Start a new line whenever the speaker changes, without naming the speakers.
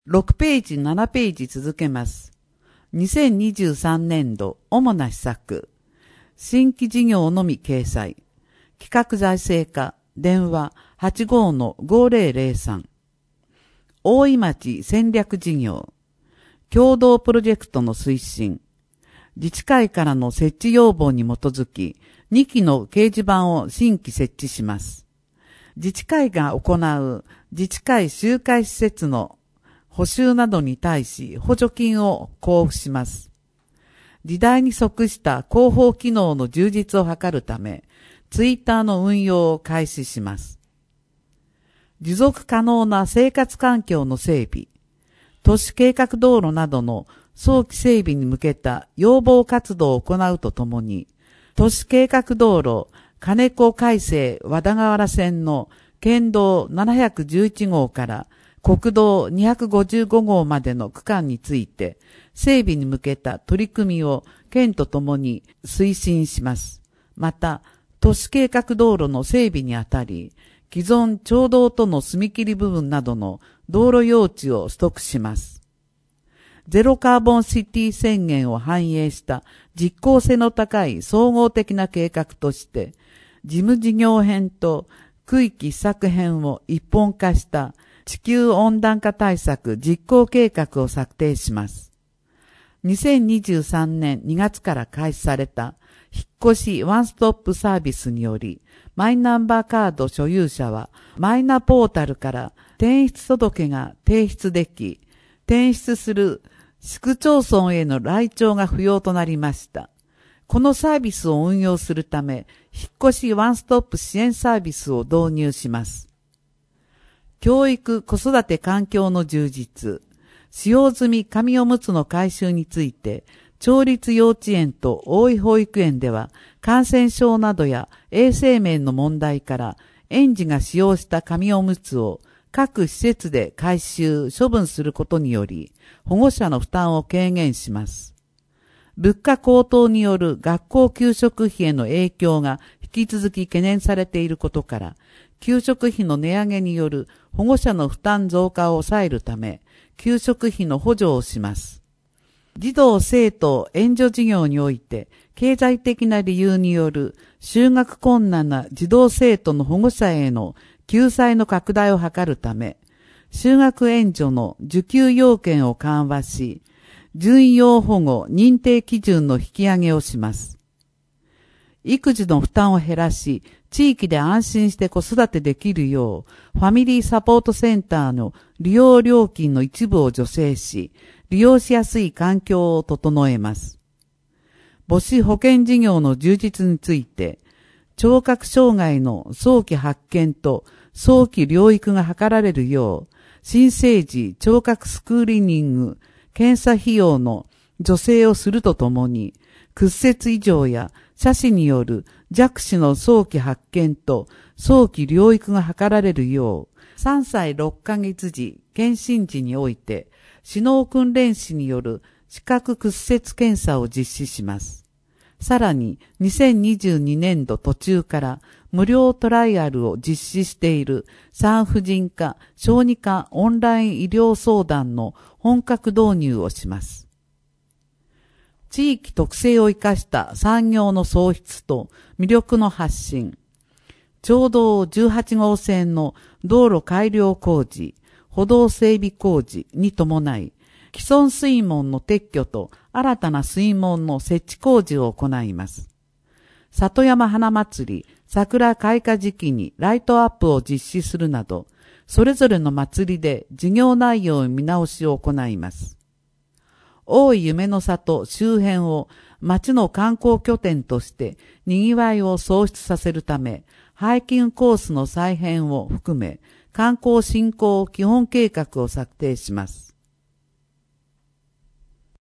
6ページ、7ページ続けます。2023年度、主な施策。新規事業のみ掲載。企画財政課、電話 85-5003。大井町戦略事業。共同プロジェクトの推進。自治会からの設置要望に基づき、2機の掲示板を新規設置します。自治会が行う自治会集会施設の補修などに対し補助金を交付します。時代に即した広報機能の充実を図るため、ツイッターの運用を開始します。持続可能な生活環境の整備、都市計画道路などの早期整備に向けた要望活動を行うとともに、都市計画道路金子海西和田川原線の県道711号から国道255号までの区間について整備に向けた取り組みを県とともに推進します。また、都市計画道路の整備にあたり、既存町道との踏切部分などの道路用地を取得します。ゼロカーボンシティ宣言を反映した実効性の高い総合的な計画として、事務事業編と区域施策編を一本化した地球温暖化対策実行計画を策定します。2023年2月から開始された引っ越しワンストップサービスにより、マイナンバーカード所有者はマイナポータルから転出届が提出でき、転出する市区町村への来庁が不要となりました。このサービスを運用するため、引っ越しワンストップ支援サービスを導入します。教育・子育て環境の充実、使用済み紙おむつの回収について、町立幼稚園と大井保育園では、感染症などや衛生面の問題から、園児が使用した紙おむつを各施設で回収・処分することにより、保護者の負担を軽減します。物価高騰による学校給食費への影響が引き続き懸念されていることから、給食費の値上げによる保護者の負担増加を抑えるため、給食費の補助をします。児童生徒援助事業において、経済的な理由による就学困難な児童生徒の保護者への救済の拡大を図るため、就学援助の受給要件を緩和し、準養保護認定基準の引き上げをします。育児の負担を減らし、地域で安心して子育てできるよう、ファミリーサポートセンターの利用料金の一部を助成し、利用しやすい環境を整えます。母子保健事業の充実について、聴覚障害の早期発見と早期療育が図られるよう、新生児聴覚スクリーニング、検査費用の助成をするとともに、屈折異常や斜視による弱視の早期発見と早期療育が図られるよう、3歳6ヶ月時、検診時において、視脳訓練士による視覚屈折検査を実施します。さらに、2022年度途中から無料トライアルを実施している産婦人科、小児科オンライン医療相談の本格導入をします。地域特性を生かした産業の創出と魅力の発信。町道18号線の道路改良工事、歩道整備工事に伴い、既存水門の撤去と新たな水門の設置工事を行います。里山花祭り、桜開花時期にライトアップを実施するなど、それぞれの祭りで事業内容見直しを行います。大井夢の里周辺を町の観光拠点として賑わいを創出させるため、ハイキングコースの再編を含め、観光振興基本計画を策定します。